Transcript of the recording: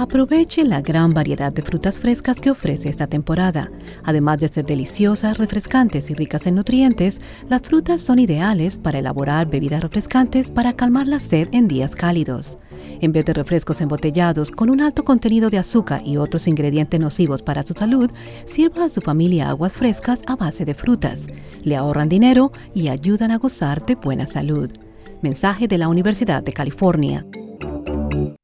Aproveche la gran variedad de frutas frescas que ofrece esta temporada. Además de ser deliciosas, refrescantes y ricas en nutrientes, las frutas son ideales para elaborar bebidas refrescantes para calmar la sed en días cálidos. En vez de refrescos embotellados con un alto contenido de azúcar y otros ingredientes nocivos para su salud, sirva a su familia aguas frescas a base de frutas. Le ahorran dinero y ayudan a gozar de buena salud. Mensaje de la Universidad de California.